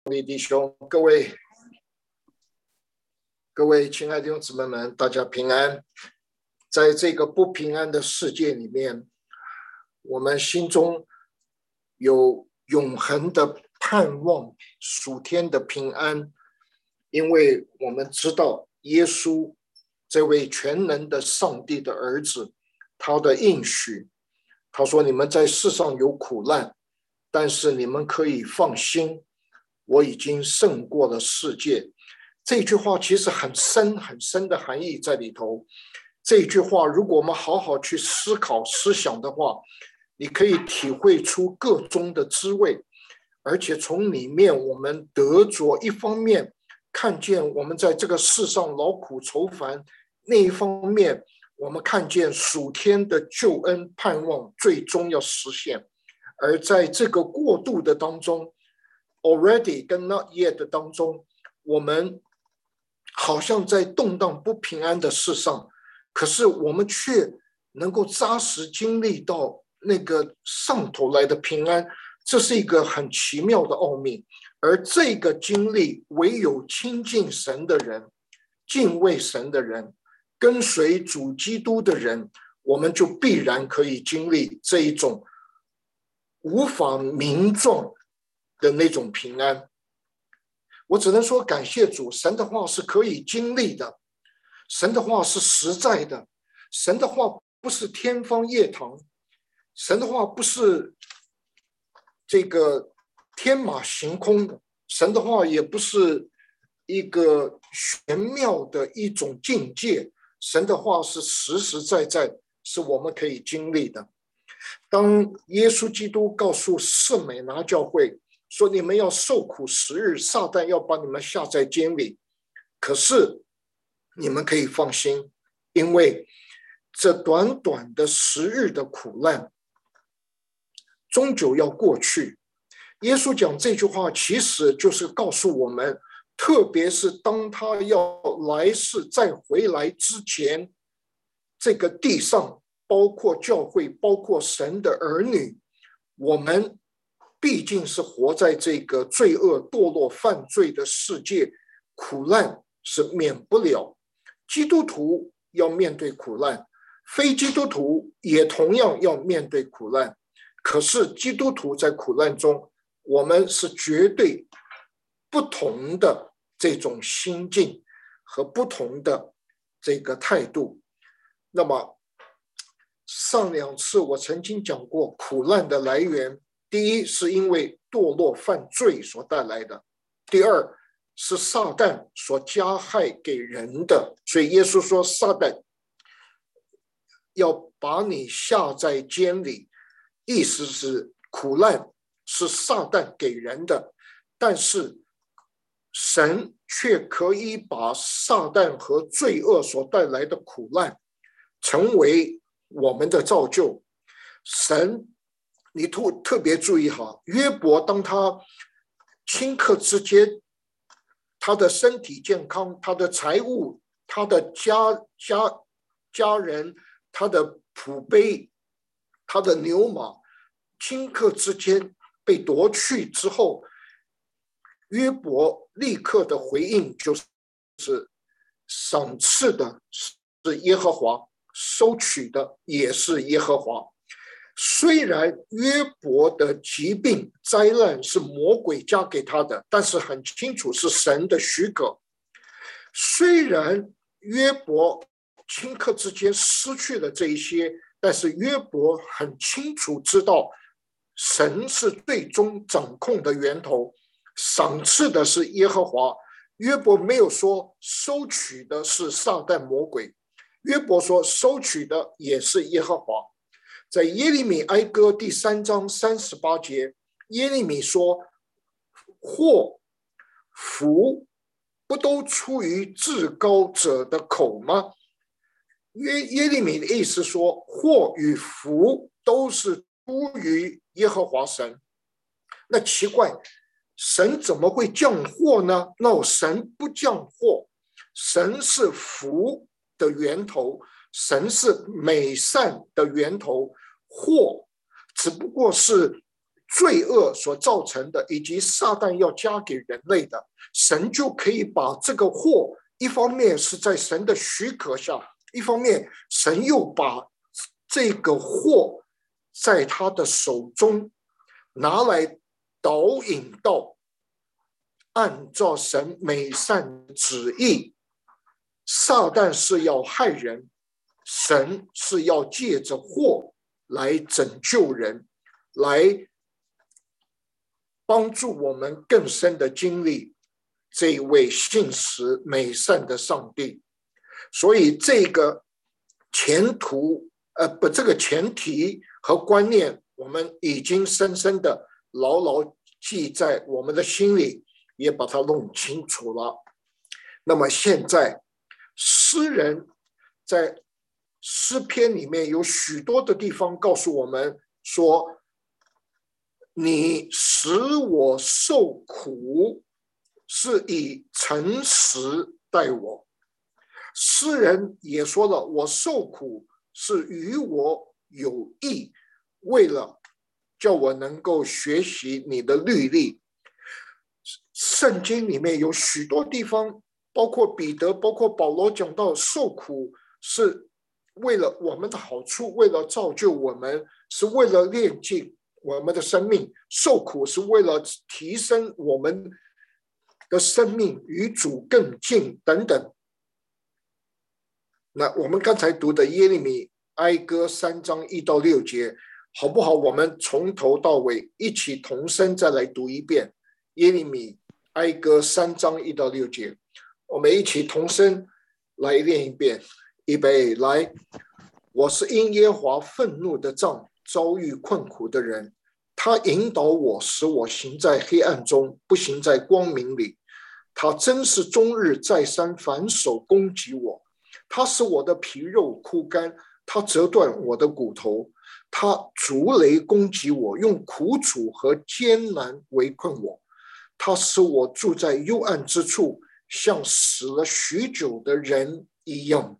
弟兄，各位亲爱的弟兄姊妹们，大家平安。在这个不平安的世界里面，我们心中有永恒的盼望，属天的平安，因为我们知道耶稣这位全能的上帝的儿子，他的应许，他说：你们在世上有苦难，但是你们可以放心，我已经胜过了世界。这句话其实很深很深的含义在里头。这句话如果我们好好去思考思想的话，你可以体会出个中的滋味，而且从里面我们得着，一方面看见我们在这个世上劳苦愁烦，另一方面我们看见属天的救恩盼望最终要实现。而在这个过渡的当中， already 跟 not yet 的当中，我们好像在动荡不平安的世上，可是我们却能够扎实经历到那个上头来的平安，这是一个很奇妙的奥秘。而这个经历，唯有亲近神的人，敬畏神的人，跟随主基督的人，我们就必然可以经历这一种无法名状的那种平安。我只能说感谢主，神的话是可以经历的，神的话是实在的，神的话不是天方夜谭，神的话不是这个天马行空的，神的话也不是一个玄妙的一种境界，神的话是实实在在，是我们可以经历的。当耶稣基督告诉士美拿教会说，你们要受苦10日，撒旦要把你们下在监里，可是你们可以放心，因为这短短的10日的苦难终究要过去。耶稣讲这句话其实就是告诉我们，特别是当他要来世再回来之前，这个地上包括教会，包括神的儿女，我们毕竟是活在这个罪恶堕落犯罪的世界，苦难是免不了。基督徒要面对苦难，非基督徒也同样要面对苦难。可是基督徒在苦难中，我们是绝对不同的这种心境和不同的这个态度。那么上2次我曾经讲过苦难的来源，第一是因为堕落犯罪所带来的，第二是撒旦所加害给人的。所以耶稣说撒旦要把你下在监里，意思是苦难是撒旦给人的，但是神却可以把撒旦和罪恶所带来的苦难成为我们的造就。神，你特别注意哈，约伯当他顷刻之间，他的身体健康，他的财物，他的家人，他的仆婢，他的牛马，顷刻之间被夺去之后，约伯立刻的回应就是赏赐的是耶和华，收取的也是耶和华。虽然约伯的疾病灾难是魔鬼加给他的，但是很清楚是神的许可。虽然约伯顷刻之间失去了这一些，但是约伯很清楚知道神是最终掌控的源头，赏赐的是耶和华。约伯没有说收取的是撒旦魔鬼，约伯说收取的也是耶和华。在耶利米哀歌第3章38节，耶利米说，祸福不都出于至高者的口吗？耶利米的意思说，祸与福都是出于耶和华神。那奇怪，神怎么会降祸呢？那神不降祸，神是福的源头，神是美善的源头，祸只不过是罪恶所造成的，以及撒旦要加给人类的，神就可以把这个祸，一方面是在神的许可下，一方面神又把这个祸在他的手中拿来导引到按照神美善旨意，撒旦是要害人，神是要借着祸来拯救人，来帮助我们更深的经历这位信实美善的上帝。所以这个这个前提和观念，我们已经深深的牢牢记在我们的心里，也把它弄清楚了。那么现在诗人在诗篇里面有许多的地方告诉我们说，你使我受苦，是以诚实待我。诗人也说了，我受苦是与我有益，为了叫我能够学习你的律例。圣经里面有许多地方，包括彼得，包括保罗讲到受苦是为了我们的好处，为了造就我们，是为了炼净我们的生命，受苦是为了提升我们的生命与主更近等等。那我们刚才读的耶利米哀歌3章1到6节，好不好？我们从头到尾一起同声再来读一遍耶利米哀歌3章1到6节，我们一起同声来念一遍。预备，来！我是因耶和华愤怒的杖遭遇困苦的人，他引导我，使我行在黑暗中，不行在光明里。他真是终日再三反手攻击我，他使我的皮肉枯干，他折断我的骨头，他逐雷攻击我，用苦楚和艰难围困我。他使我住在幽暗之处，像死了许久的人一样。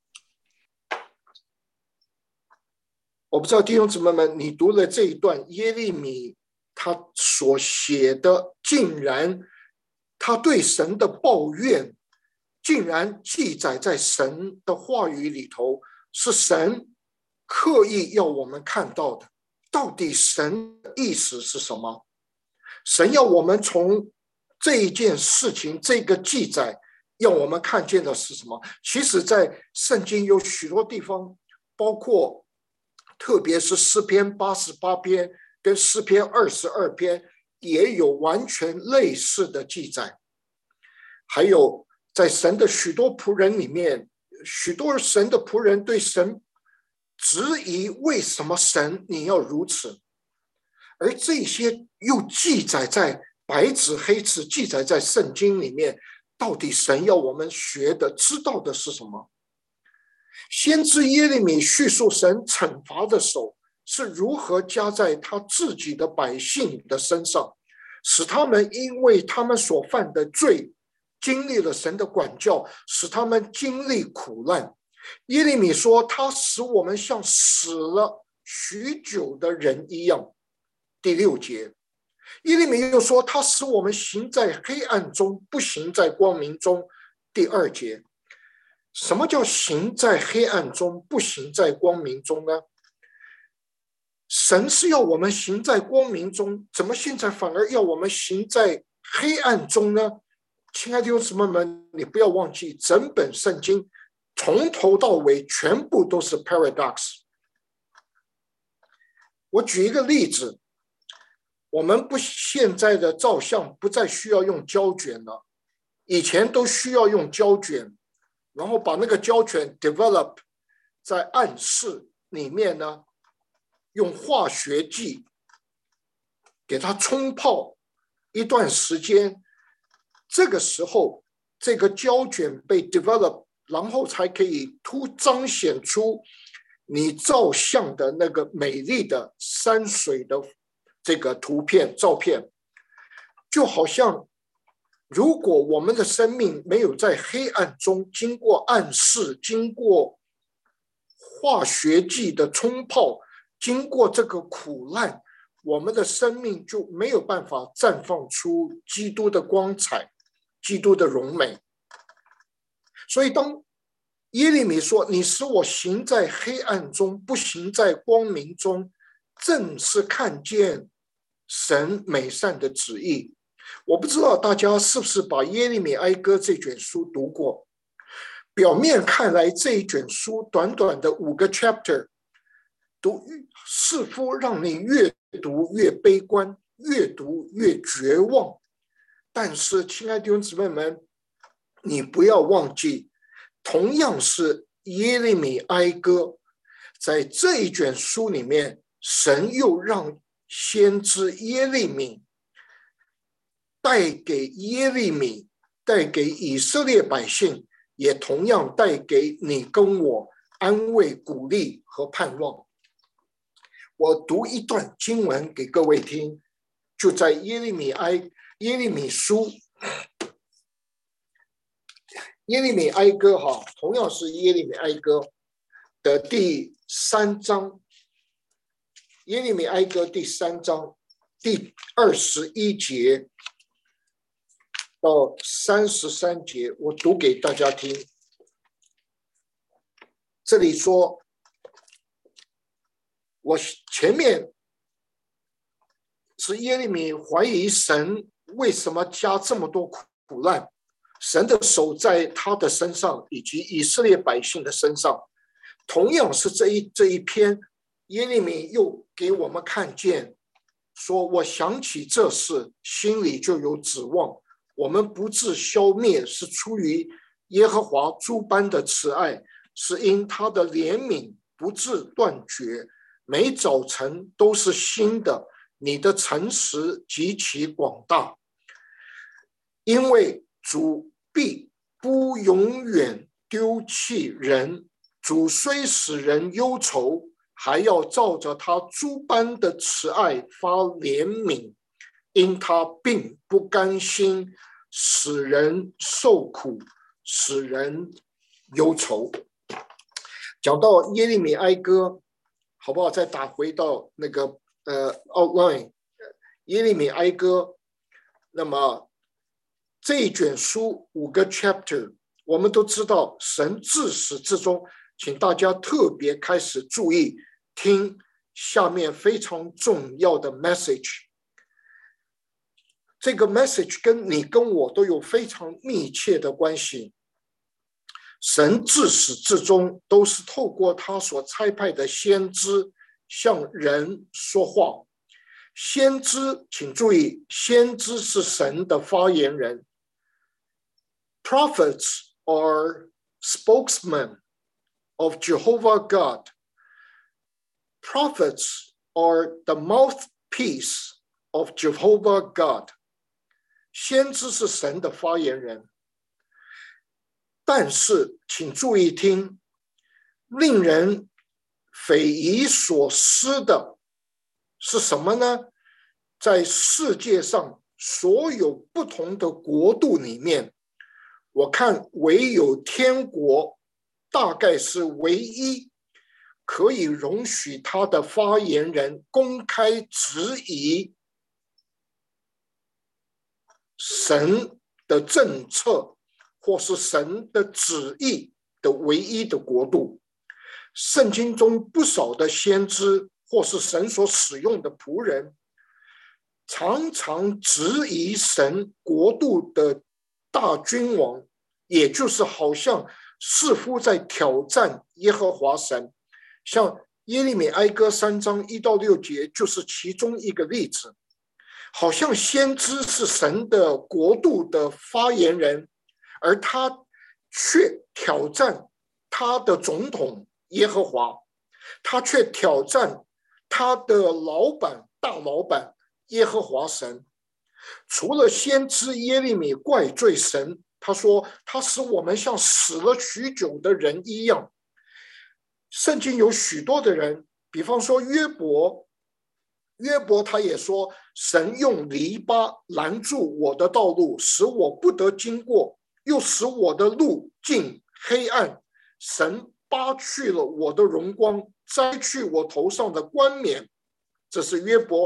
我不知道弟兄姊妹们，你读了这一段耶利米他所写的，竟然他对神的抱怨竟然记载在神的话语里头，是神刻意要我们看到的。到底神的意思是什么？神要我们从这一件事情，这个记载要我们看见的是什么？其实在圣经有许多地方，包括特别是诗篇88篇跟诗篇22篇，也有完全类似的记载。还有在神的许多仆人里面，许多神的仆人对神质疑，为什么神你要如此？而这些又记载在白纸黑字，记载在圣经里面，到底神要我们学的知道的是什么？先知耶利米叙述神惩罚的手是如何加在他自己的百姓的身上，使他们因为他们所犯的罪经历了神的管教，使他们经历苦难。耶利米说，他使我们像死了许久的人一样。第6节，耶利米又说，他使我们行在黑暗中，不行在光明中。第2节，什么叫行在黑暗中，不行在光明中呢？神是要我们行在光明中，怎么现在反而要我们行在黑暗中呢？亲爱的弟兄姊妹们，你不要忘记，整本圣经从头到尾全部都是 paradox。 我举一个例子，我们现在的照相不再需要用胶卷了，以前都需要用胶卷，然后把那个胶卷 develop 在暗室里面呢，用化学剂给它冲泡一段时间，这个时候这个胶卷被 develop， 然后才可以彰显出你照相的那个美丽的山水的这个图片照片。就好像如果我们的生命没有在黑暗中经过暗示，经过化学剂的冲泡，经过这个苦难， 我们的生命就没有办法绽放出基督的光彩，基督的荣美。所以当耶利米说你使我行在黑暗中，不行在光明中，正是看见神美善的旨意。我不知道大家是不是把耶利米哀歌这卷书读过，表面看来这一卷书短短的5个 chapter， 似乎让你越读越悲观，越读越绝望。但是亲爱的弟兄姊妹们，你不要忘记，同样是耶利米哀歌，在这一卷书里面，神又让先知耶利米带给耶利米，带给以色列百姓，也同样带给你跟我安慰、鼓励和盼望。我读一段经文给各位听，就在耶利米书耶利米哀歌同样是耶利米哀歌的第3章，耶利米哀歌第3章第21节到33节，我读给大家听。这里说，我前面是耶利米怀疑神为什么加这么多苦难，神的手在他的身上以及以色列百姓的身上。同样是这一篇，耶利米又给我们看见说，我想起这事，心里就有指望。我们不致消灭，是出于耶和华诸般的慈爱，是因他的怜悯不致断绝，每早晨都是新的，你的诚实极其广大。因为主必不永远丢弃人，主虽使人忧愁，还要照着他诸般的慈爱发怜悯，因他并不甘心使人受苦，使人忧愁。讲到耶利米哀歌，好不好？再打回到那个outline， 耶利米哀歌。那么这一卷书5个 chapter， 我们都知道神自始至终，请大家特别开始注意听下面非常重要的 message。这个 message 跟你跟我都有非常密切的关系。神自始至终都是透过他所差派的先知向人说话。先知，请注意，先知是神的发言人。Prophets are spokesmen of Jehovah God. Prophets are the mouthpiece of Jehovah God. 先知是神的发言人，但是请注意听，令人匪夷所思的是什么呢？在世界上所有不同的国度里面，我看唯有天国大概是唯一可以容许他的发言人公开质疑神的政策或是神的旨意的唯一的国度。圣经中不少的先知或是神所使用的仆人，常常质疑神国度的大君王，也就是好像似乎在挑战耶和华神。像耶利米哀歌3章1到6节就是其中一个例子。好像先知是神的国度的发言人，而他却挑战他的总统耶和华，他却挑战他的大老板耶和华神。除了先知耶利米怪罪神，他说他使我们像死了许久的人一样。圣经有许多的人，比方说约伯他也说，神用篱笆拦住我的道路，使我不得经过，又使我的路进黑暗。神扒去了我的荣光，摘去我头上的冠冕。这是约伯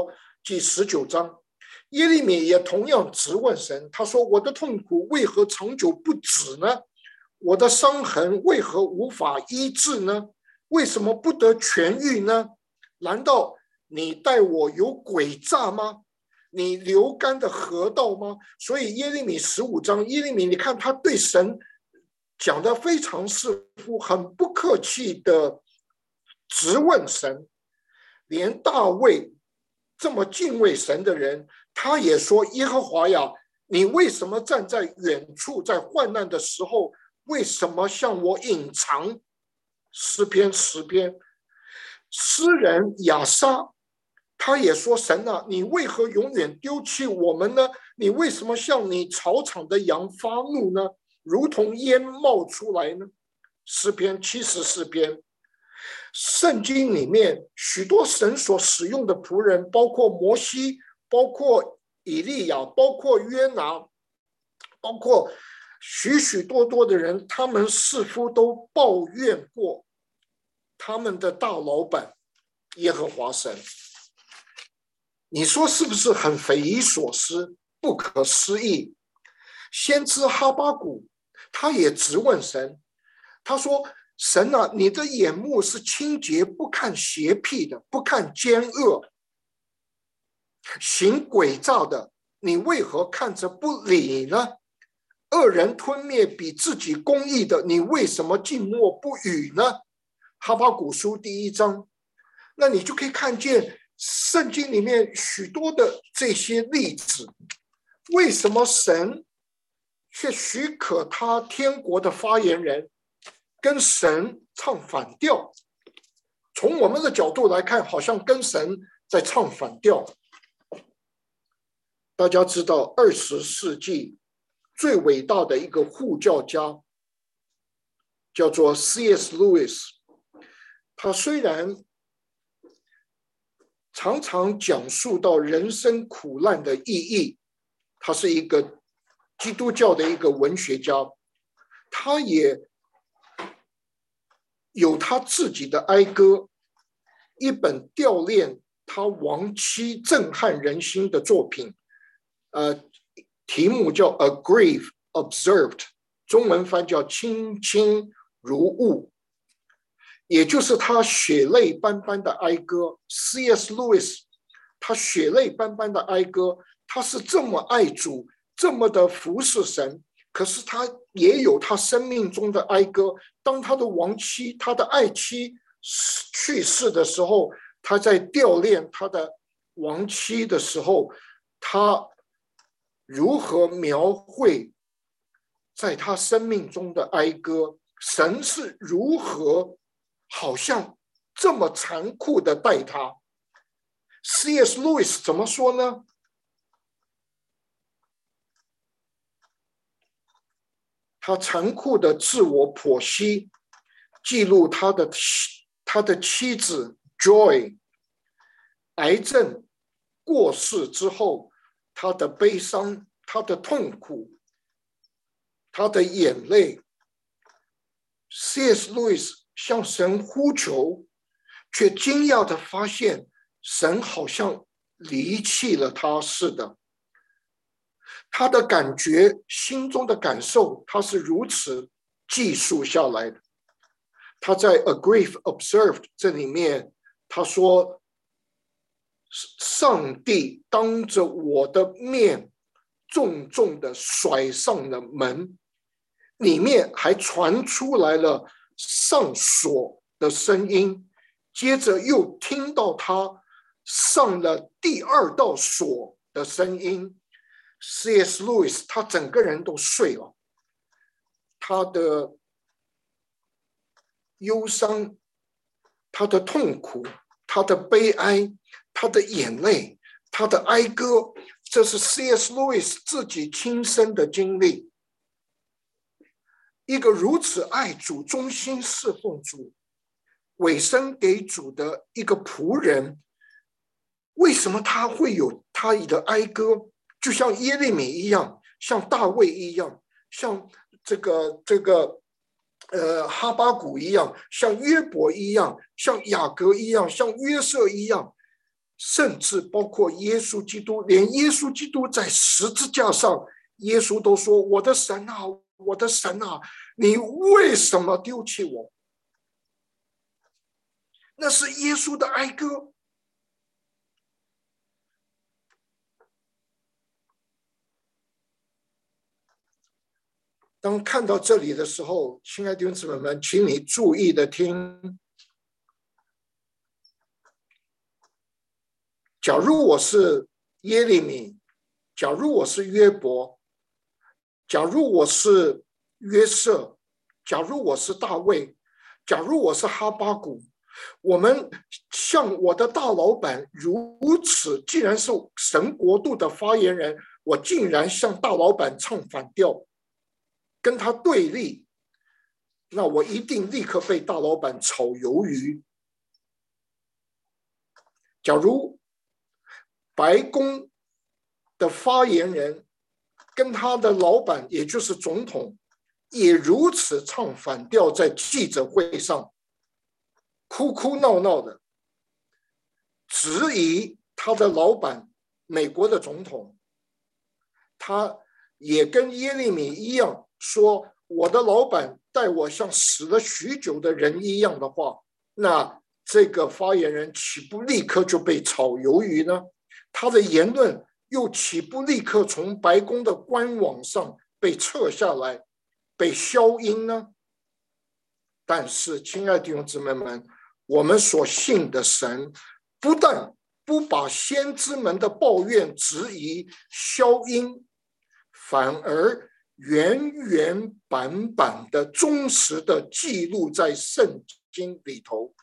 记19章，耶利米也同样质问神，他说：“我的痛苦为何长久不止呢？我的伤痕为何无法医治呢？为什么不得痊愈呢？难道你待我有诡诈吗？你流干的河道吗？”所以耶利米15章，耶利米你看他对神讲的非常似乎很不客气的质问神，连大卫这么敬畏神的人，他也说：“耶和华呀，你为什么站在远处，在患难的时候，为什么向我隐藏？”诗篇10篇，诗人亚莎他也说：“神啊，你为何永远丢弃我们呢？你为什么向你草场的羊发怒呢？如同烟冒出来呢？”诗篇74篇。圣经里面许多神所使用的仆人，包括摩西，包括以利亚，包括约拿，包括许许多多的人，他们似乎都抱怨过他们的大老板耶和华神。你说是不是很匪夷所思、不可思议？先知哈巴谷他也质问神，他说：“神啊，你的眼目是清洁，不看邪僻的，不看奸恶，行诡诈的，你为何看着不理呢？恶人吞灭比自己公义的，你为什么静默不语呢？”哈巴谷书1章，那你就可以看见圣经里面许多的这些例子。为什么神却许可他天国的发言人跟神唱反调？从我们的角度来看，好像跟神在唱反调。大家知道20世纪最伟大的一个护教家叫做 C.S. Lewis， 他虽然常常讲述到人生苦难的意义，他是一个基督教的一个文学家，他也有他自己的哀歌，一本吊恋他亡妻震撼人心的作品，题目叫 A Grief Observed， 中文翻叫清清如雾，也就是他血泪斑斑的哀歌。 C.S. Lewis 他血泪斑斑的哀歌，他是这么爱主，这么的服侍神，可是他也有他生命中的哀歌。当他的亡妻，他的爱妻去世的时候，他在吊恋他的亡妻的时候，他如何描绘在他生命中的哀歌？神是如何好像这么残酷的待他？ C.S. Lewis 怎么说呢？他残酷的自我剖析，记录他的妻子 Joy 癌症过世之后，他的悲伤，他的痛苦，他的眼泪。C.S. Lewis 向神呼求，却惊讶地发现神好像离弃了他似的。他的感觉，心中的感受，他是如此记述下来的。他在 A Grief Observed 这里面，他说：“上帝当着我的面重重地甩上了门，里面还传出来了上锁的声音，接着又听到他上了第2道锁的声音。” C.S. Lewis 他整个人都碎了，他的忧伤，他的痛苦，他的悲哀，他的眼泪，他的哀歌，这是 C.S. Lewis 自己亲身的经历。一个如此爱主、忠心侍奉主、委身给主的一个仆人，为什么他会有他的哀歌？就像耶利米一样，像大卫一样，像哈巴谷一样，像约伯一样，像雅各一样，像约瑟一样。 甚至包括耶稣基督，连耶稣基督在十字架上，耶稣都说：“我的神啊，我的神啊，你为什么丢弃我？”那是耶稣的哀歌。当看到这里的时候，亲爱的弟兄姊妹们，请你注意的听。假如我是耶利米，假如我是约伯，假如我是约瑟，假如我是大卫，假如我是哈巴谷，我们像我的大老板如此，既然是神国度的发言人，我竟然向大老板唱反调，跟他对立，那我一定立刻被大老板炒鱿鱼。假如白宫的发言人跟他的老板，也就是总统，也如此唱反调，在记者会上哭哭闹闹的质疑他的老板，美国的总统，他也跟耶利米一样说：“我的老板待我像死了许久的人一样的话，那这个发言人岂不立刻就被炒鱿鱼呢？他的言论又岂不立刻从白宫的官网上被撤下来，被消音呢？”但是，亲爱的弟兄姊妹们，我们所信的神，不但不把先知们的抱怨、质疑消音，反而原原版版的忠实的记录在圣经里头。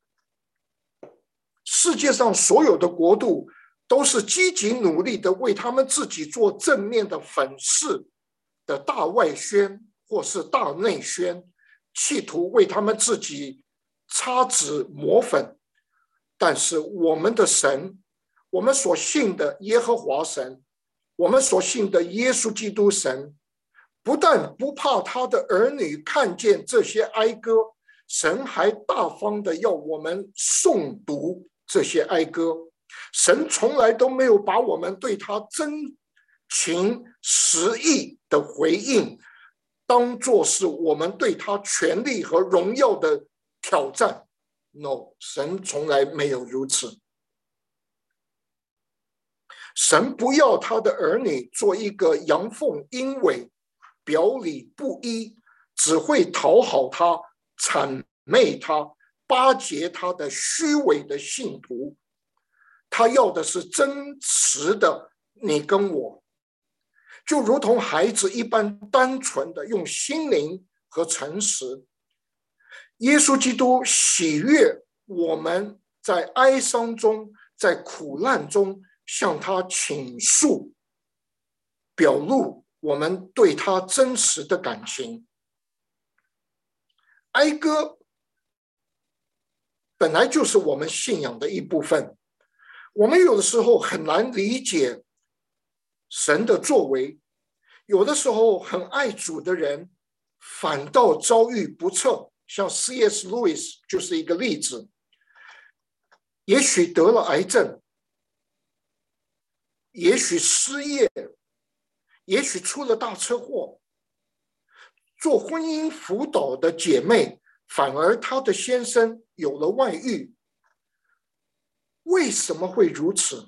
世界上所有的国度都是积极努力的为他们自己做正面的粉饰的大外宣或是大内宣，企图为他们自己擦脂抹粉。但是我们的神，我们所信的耶和华神，我们所信的耶稣基督神，不但不怕他的儿女看见这些哀歌，神还大方的要我们诵读这些哀歌。神从来都没有把我们对他真情实意的回应当作是我们对他权力和荣耀的挑战。 No， 神从来没有如此。神不要他的儿女做一个阳奉阴违、表里不一，只会讨好他、谄媚他、巴结他的虚伪的信徒。他要的是真实的你跟我，就如同孩子一般单纯的用心灵和诚实。耶稣基督喜悦我们在哀伤中，在苦难中向他倾诉，表露我们对他真实的感情。哀歌本来就是我们信仰的一部分。我们有的时候很难理解神的作为，有的时候很爱主的人反倒遭遇不测，像 C.S. Lewis 就是一个例子。也许得了癌症，也许失业，也许出了大车祸。做婚姻辅导的姐妹，反而她的先生有了外遇。为什么会如此？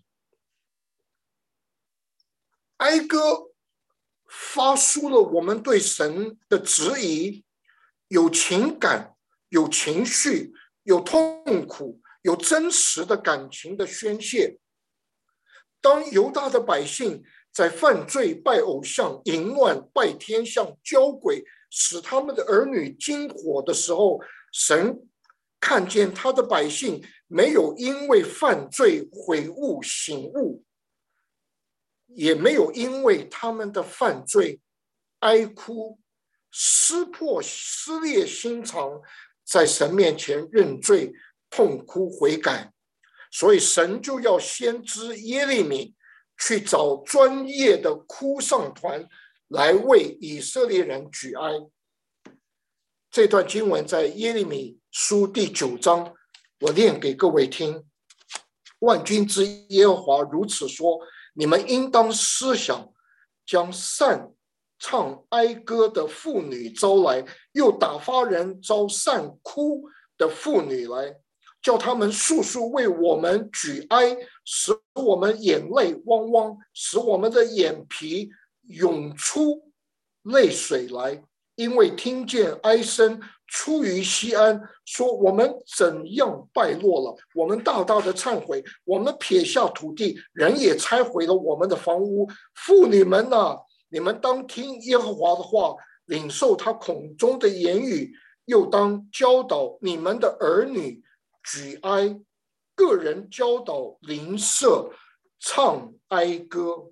哀歌发出了我们对神的质疑，有情感，有情绪，有痛苦，有真实的感情的宣泄。当犹大的百姓在犯罪、拜偶像、淫乱、拜天象、交鬼，使他们的儿女惊火的时候，神看见他的百姓没有因为犯罪悔悟醒悟，也没有因为他们的犯罪哀哭撕破撕裂心肠，在神面前认罪痛哭悔改。所以神就要先知耶利米去找专业的哭丧团来为以色列人举哀。这段经文在耶利米书第9章，我念给各位听。 万军之耶和华如此说：你们应当思想，将善唱哀歌的妇女招来，又打发人招善哭的妇女来，叫他们诉诉为我们举哀，使我们眼泪汪汪，使我们的眼皮涌出泪水来。因为听见哀声出于西安，说我们怎样败落了，我们大大的忏悔，我们撇下土地，人也拆毁了我们的房屋。妇女们啊，你们当听耶和华的话，领受他口中的言语，又当教导你们的儿女举哀，个人教导邻舍唱哀歌。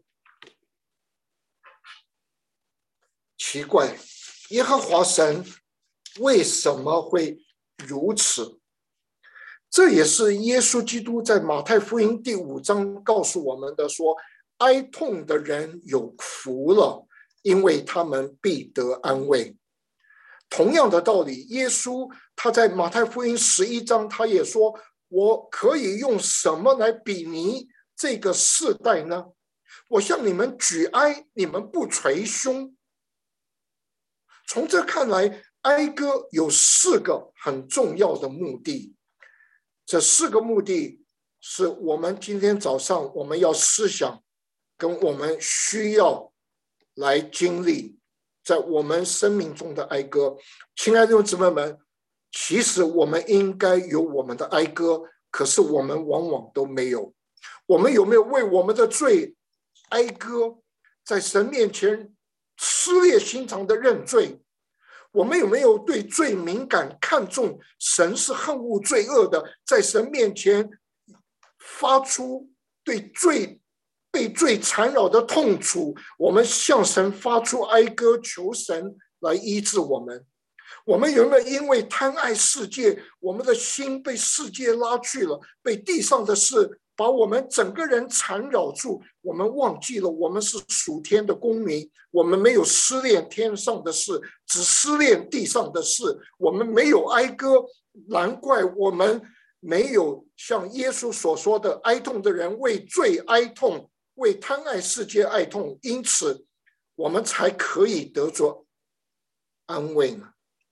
奇怪，耶和华神为什么会如此？这也是耶稣基督在马太福音第5章告诉我们的，说哀痛的人有福了，因为他们必得安慰。同样的道理，耶稣他在马太福音11章他也说，我可以用什么来比拟这个世代呢？我向你们举哀，你们不捶胸。从这看来，哀歌有4个很重要的目的。这4个目的是我们今天早上我们要思想，跟我们需要来经历在我们生命中的哀歌。亲爱的弟兄姊妹们，其实我们应该有我们的哀歌，可是我们往往都没有。我们有没有为我们的罪哀歌，在神面前撕裂心肠的认罪？我们有没有对罪敏感，看重神是恨恶罪恶的，在神面前发出对罪被罪缠绕的痛楚？我们向神发出哀歌，求神来医治我们。我们有没有因为贪爱世界，我们的心被世界拉去了，被地上的事把我们整个人缠绕住，我们忘记了我们是属天的公民，我们没有思念天上的事，只思念地上的事，我们没有哀歌，难怪我们没有像耶稣所说的，哀痛的人为罪哀痛，为贪爱世界哀痛，因此我们才可以得着安慰呢。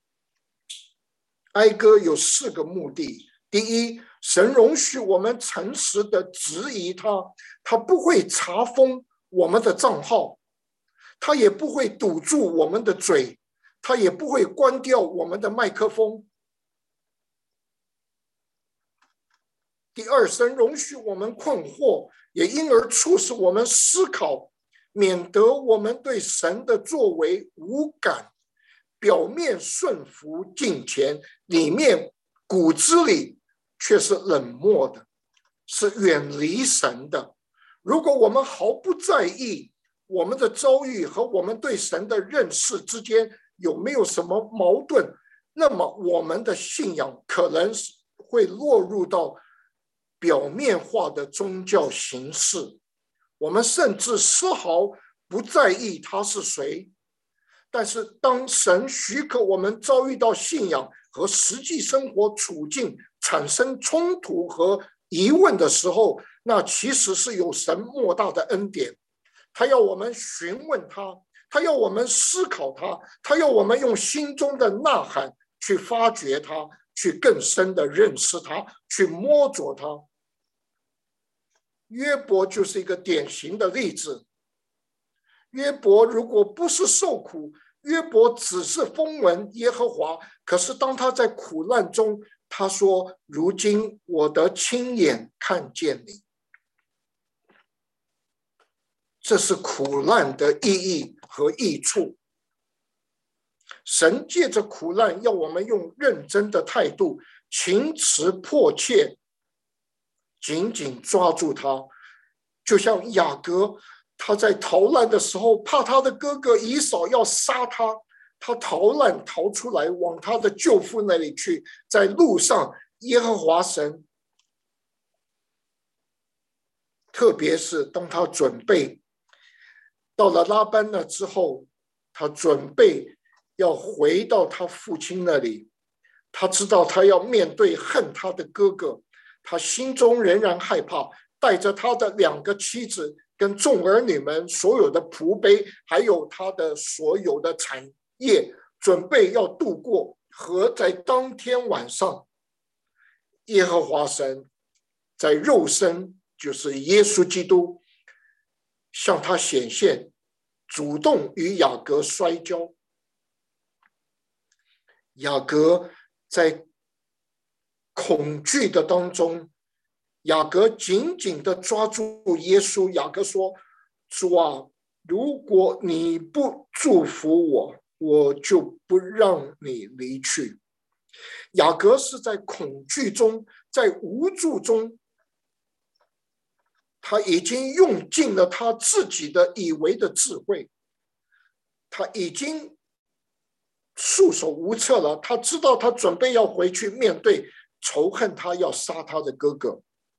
哀歌有4个目的。第一，神容许我们诚实的质疑他，他不会查封我们的账号，他也不会堵住我们的嘴，他也不会关掉我们的麦克风。第二，神容许我们困惑，也因而促使我们思考，免得我们对神的作为无感，表面顺服敬虔，里面骨子里却是冷漠的，是远离神的。如果我们毫不在意我们的遭遇和我们对神的认识之间有没有什么矛盾，那么我们的信仰可能会落入到表面化的宗教形式。我们甚至丝毫不在意他是谁。但是当神许可我们遭遇到信仰和实际生活处境产生冲突和疑问的时候，那其实是有神莫大的恩典。他要我们询问他，他要我们思考他，他要我们用心中的呐喊去发掘他，去更深的认识他，去摸着他。约伯就是一个典型的例子。约伯如果不是受苦，约伯只是风闻耶和华，可是当他在苦难中，他说：如今我得亲眼看见你。这是苦难的意义和益处。神借着苦难要我们用认真的态度，情辞迫切，紧紧抓住他。就像雅各，他在逃难的时候，怕他的哥哥以扫要杀他，他逃难逃出来，往他的舅父那里去。在路上，耶和华神，特别是当他准备到了拉班那之后，他准备要回到他父亲那里，他知道他要面对恨他的哥哥， 他心中仍然害怕，带着他的2个妻子跟众儿女们所有的仆婢，还有他的所有的产业，准备要渡过河。在当天晚上，耶和华神在肉身，就是耶稣基督，向他显现，主动与雅各摔跤。雅各在恐惧的当中，雅各紧紧地抓住耶稣。雅各说：主啊，如果你不祝福我，我就不让你离去。雅各是在恐惧中，在无助中，他已经用尽了他自己的以为的智慧，他已经束手无策了。他知道他准备要回去面对仇恨他要杀他的哥哥。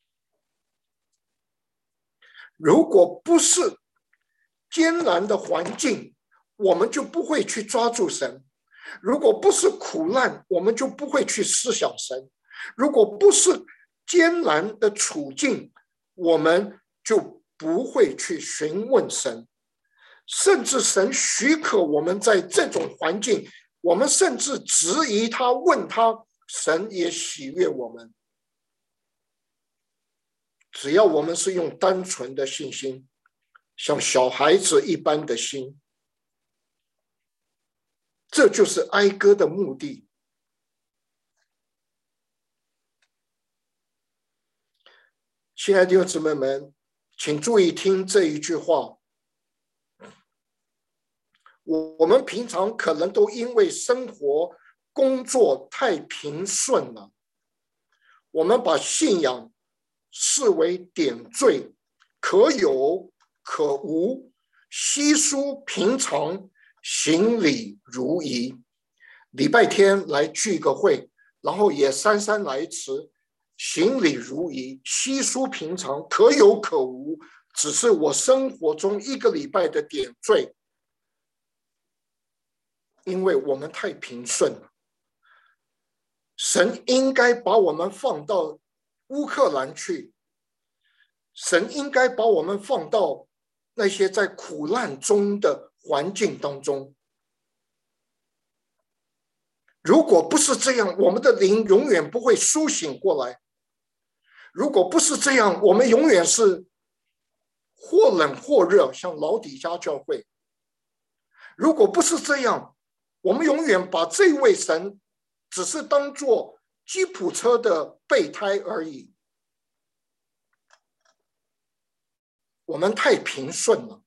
如果不是艰难的环境，我们就不会去抓住神；如果不是苦难，我们就不会去思想神；如果不是艰难的处境，我们就不会去询问神。甚至神许可我们在这种环境，我们甚至质疑他，问他，神也喜悦我们。只要我们是用单纯的信心，像小孩子一般的心，这就是哀歌的目的。亲爱的弟兄姊妹们，请注意听这一句话。我们平常可能都因为生活工作太平顺了，我们把信仰视为点缀，可有可无，稀疏平常，行礼如仪。礼拜天来聚个会，然后也姗姗来迟，行礼如仪，稀疏平常，可有可无，只是我生活中1个礼拜的点缀。因为我们太平顺了，神应该把我们放到乌克兰去，神应该把我们放到那些在苦难中的环境当中。如果不是这样，我们的灵永远不会苏醒过来。如果不是这样，我们永远是或冷或热，像老底嘉教会。如果不是这样，我们永远把这位神只是当作吉普车的备胎而已。我们太平顺了。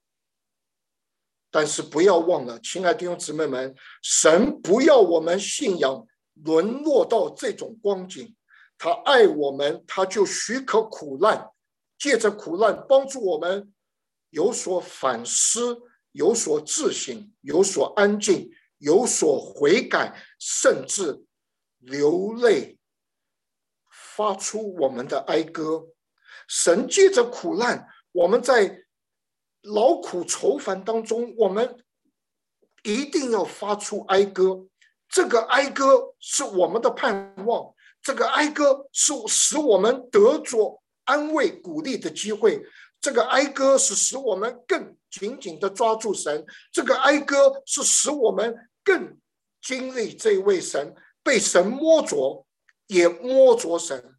但是不要忘了，亲爱的弟兄姊妹们，神不要我们信仰沦落到这种光景。他爱我们，他就许可苦难，借着苦难帮助我们有所反思，有所自省，有所安静，有所悔改，甚至流泪，发出我们的哀歌。神借着苦难，我们在劳苦愁烦当中，我们一定要发出哀歌。这个哀歌是我们的盼望，这个哀歌是使我们得着安慰鼓励的机会，这个哀歌是使我们更紧紧地抓住神，这个哀歌是使我们更经历这位神，被神摸着，也摸着神。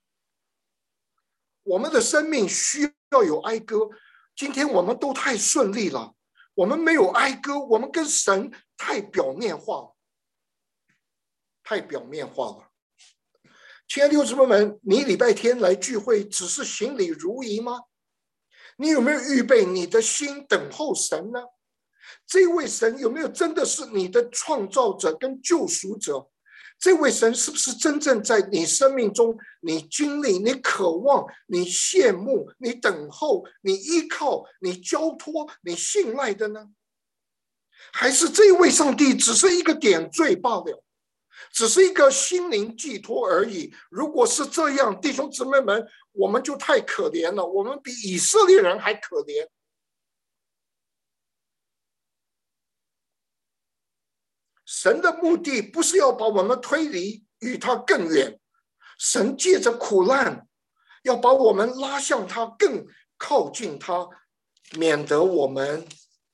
我们的生命需要有哀歌。今天我们都太顺利了，我们没有哀歌，我们跟神太表面化了，太表面化了。亲爱的弟兄姊妹们，你礼拜天来聚会只是行礼如仪吗？你有没有预备你的心等候神呢？这位神有没有真的是你的创造者跟救赎者？这位神是不是真正在你生命中，你经历，你渴望，你羡慕，你等候，你依靠，你交托，你信赖的呢？还是这位上帝只是一个点缀罢了，只是一个心灵寄托而已？如果是这样，弟兄姊妹们，我们就太可怜了，我们比以色列人还可怜。神的目的不是要把我们推离与他更远， 神借着苦难要把我们拉向他，更靠近他，免得我们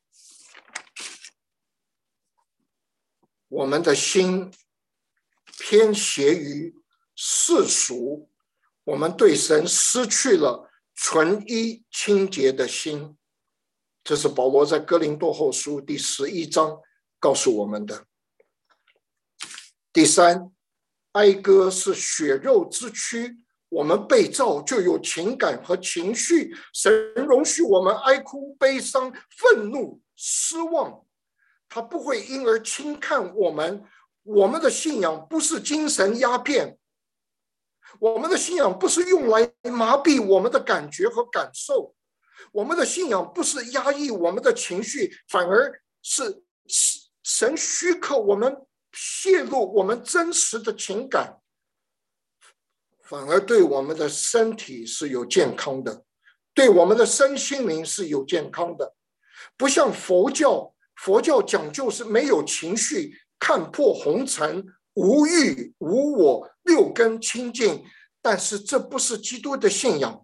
的心偏斜于世俗，我们对神失去了纯一清洁的心。这是保罗在哥林多后书第11章告诉我们的。第三，哀歌是血肉之躯，我们被造就有情感和情绪，神容许我们哀哭、悲伤、愤怒、失望，他不会因而轻看我们。我们的信仰不是精神鸦片，我们的信仰不是用来麻痹我们的感觉和感受，我们的信仰不是压抑我们的情绪，反而是神许可我们泄露我们真实的情感，反而对我们的身体是有健康的，对我们的身心灵是有健康的。不像佛教讲究是没有情绪，看破红尘，无欲无我，六根清净，但是这不是基督的信仰。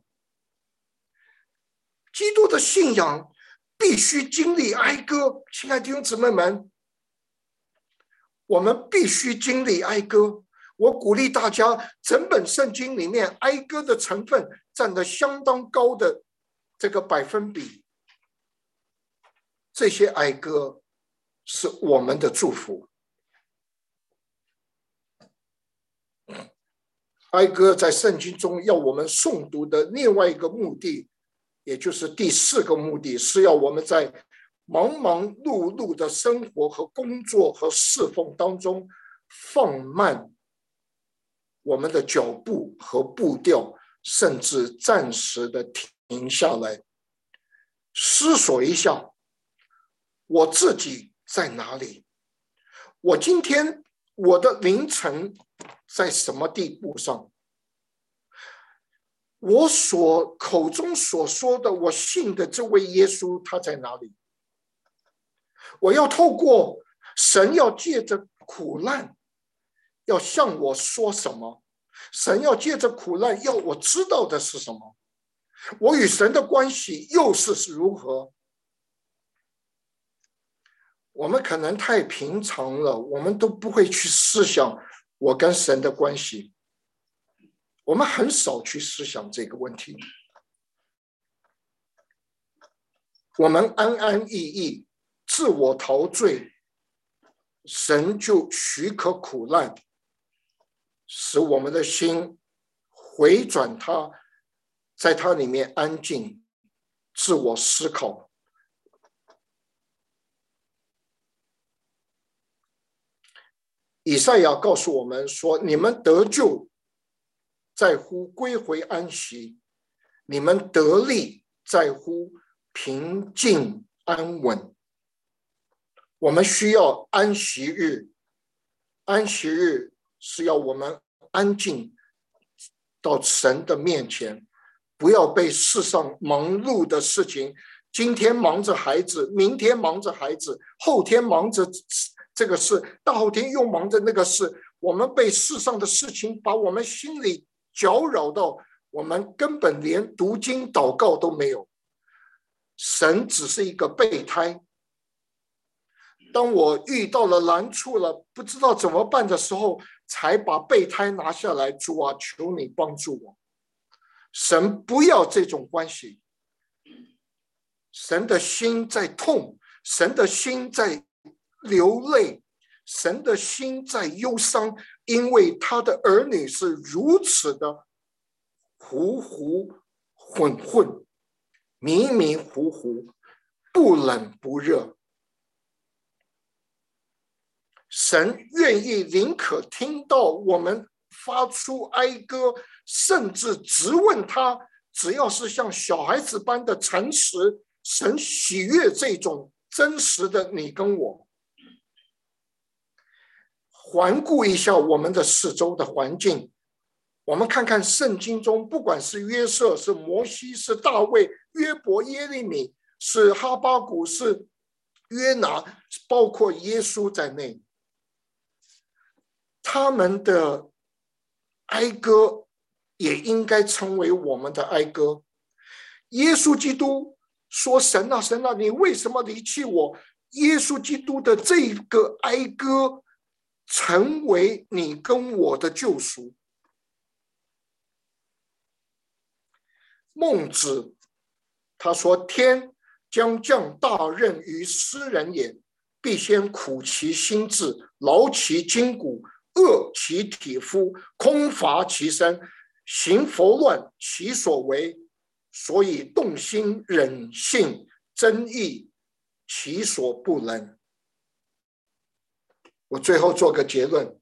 基督的信仰必须经历哀歌，亲爱的弟兄姊妹们，我们必须经历哀歌。我鼓励大家，整本圣经里面哀歌的成分占了相当高的这个百分比。这些哀歌是我们的祝福。哀歌在圣经中要我们诵读的另外一个目的，也就是第4个目的，是要我们在忙忙碌碌的生活和工作和侍奉当中放慢我们的脚步和步调，甚至暂时的停下来，思索一下我自己在哪里，我今天我的凌晨在什么地步上，我口中所说的我信的这位耶稣他在哪里，我要透过神要借着苦难要向我说什么，神要借着苦难要我知道的是什么，我与神的关系又是如何。我们可能太平常了，我们都不会去思想我跟神的关系，我们很少去思想这个问题。我们安安逸逸，自我陶醉，神就许可苦难，使我们的心回转他，在他里面安静，自我思考。以赛亚告诉我们说，你们得救在乎归回安息，你们得力在乎平静安稳。我们需要安息日，安息日是要我们安静到神的面前，不要被世上忙碌的事情，今天忙着孩子，明天忙着孩子，后天忙着这个事，大后天又忙着那个事，我们被世上的事情把我们心里搅扰到，我们根本连读经祷告都没有。神只是一个备胎，当我遇到了难处了，不知道怎么办的时候，才把备胎拿下来，主啊，求你帮助我。神不要这种关系，神的心在痛，神的心在流泪，神的心在忧伤，因为他的儿女是如此的糊糊混混，迷迷糊糊，不冷不热。神愿意宁可听到我们发出哀歌，甚至质问他，只要是像小孩子般的诚实，神喜悦这种真实的你跟我。环顾一下我们的四周的环境，我们看看圣经中，不管是约瑟，是摩西，是大卫，约伯，耶利米，是哈巴谷，是约拿，包括耶稣在内，他们的哀歌也应该成为我们的哀歌。耶稣基督说：“神啊，神啊，你为什么离弃我？”耶稣基督的这个哀歌成为你跟我的救赎。孟子他说：“天将降大任于斯人也，必先苦其心志，劳其筋骨，饿其体肤，空乏其身，行拂乱其所为，所以动心忍性，争议其所不能。”我最后做个结论，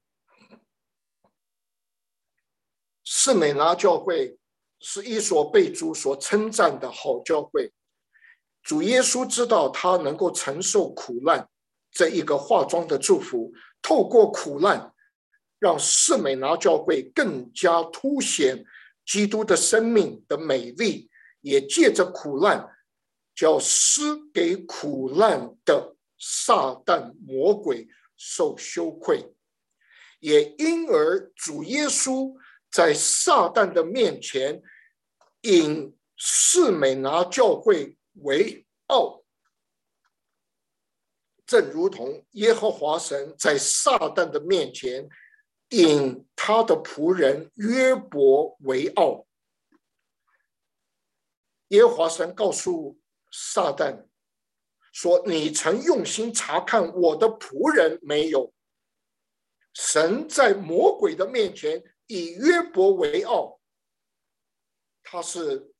士美拿教会是一所被主所称赞的好教会。主耶稣知道他能够承受苦难这一个化妆的祝福，透过苦难让士美拿教会更加凸显基督的生命的美丽，也借着苦难叫施给苦难的撒旦魔鬼受羞愧，也因而主耶稣在撒旦的面前引士美拿教会为傲，正如同耶和华神在撒旦的面前引他的仆人约伯为傲。耶和华神告诉撒旦说：“你曾用心查看我的仆人没有？”神在魔鬼的面前以约伯为傲，他是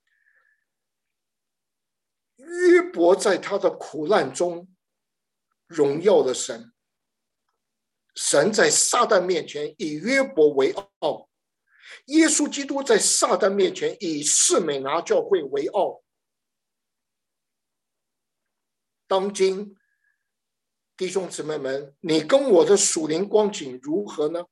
约伯在他的苦难中荣耀了神。神在撒旦面前以约伯为傲，耶稣基督在撒旦面前以士美拿教会为傲。当今弟兄姊妹们，你跟我的属灵光景如何呢？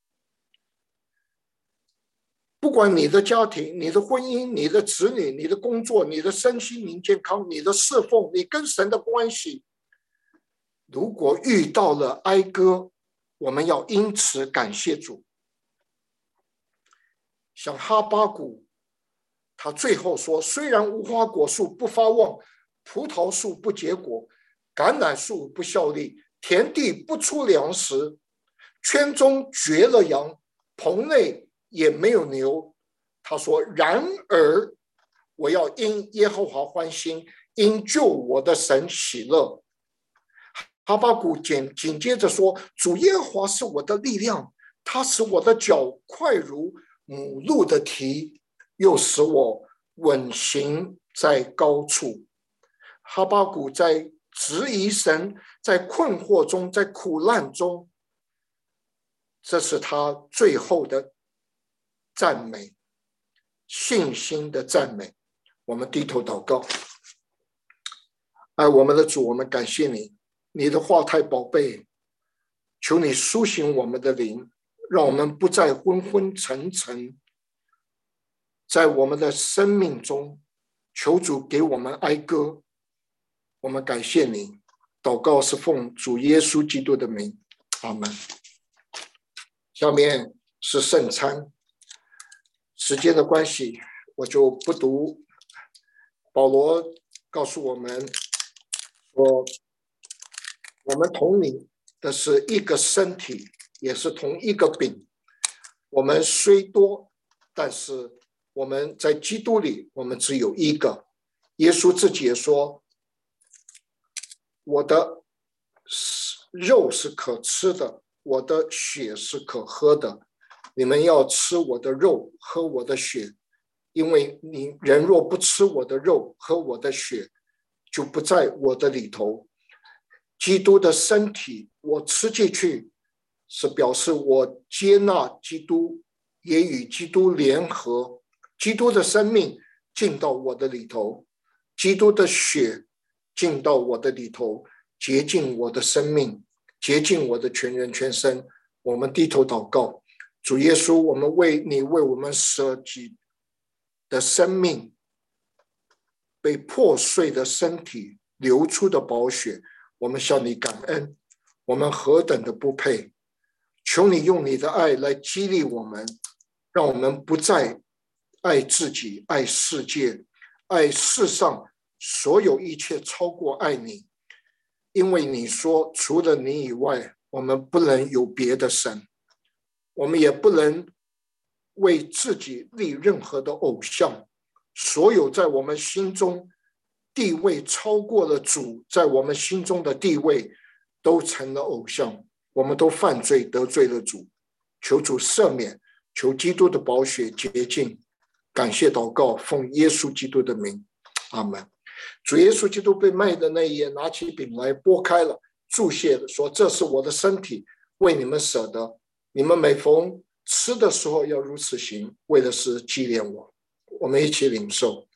不管你的家庭、你的婚姻、你的子女、你的工作、你的身心灵健康、你的侍奉、你跟神的关系，如果遇到了哀歌，我们要因此感谢主。像哈巴谷，他最后说：“虽然无花果树不发旺，葡萄树不结果，橄榄树不效力，田地不出粮食，圈中绝了羊，棚内也没有牛。”他说：“然而我要因耶和华欢心，因救我的神喜乐。”哈巴谷紧接着说：“主耶和华是我的力量，他使我的脚快如母鹿的蹄，又使我稳行在高处。”哈巴谷在质疑神，在困惑中，在苦难中，这是他最后的赞美，信心的赞美。我们低头祷告。爱我们的主，我们感谢你，你的话太宝贝，求你苏醒我们的灵，让我们不再昏昏沉沉。在我们的生命中，求主给我们哀歌。我们感谢你，祷告是奉主耶稣基督的名，阿们。下面是圣餐，时间的关系，我就不读。保罗告诉我们说，我们同领的是一个身体，也是同一个饼。我们虽多，但是我们在基督里，我们只有一个。耶稣自己也说，我的肉是可吃的，我的血是可喝的。你们要吃我的肉，喝我的血，因为你人若不吃我的肉，喝我的血，就不在我的里头。基督的身体我吃进去，是表示我接纳基督，也与基督联合。基督的生命进到我的里头，基督的血进到我的里头，洁净我的生命，洁净我的全人全身。我们低头祷告，主耶稣，我们为你为我们舍己的生命，被破碎的身体流出的宝血，我们向你感恩。我们何等的不配，求你用你的爱来激励我们， 让我们不再爱自己、爱世界、爱世上所有一切超过爱你，因为你说除了你以外，我们不能有别的神，我们也不能为自己立任何的偶像。所有在我们心中地位超过了主在我们心中的地位，都成了偶像，我们都犯罪得罪了主。求主赦免，求基督的宝血洁净。感谢祷告，奉耶稣基督的名，阿们。主耶稣基督被卖的那一夜，拿起饼来，拨开了，祝谢了，说：“这是我的身体，为你们舍的。你们每逢吃的时候要如此行，为的是纪念我。”我们一起领受。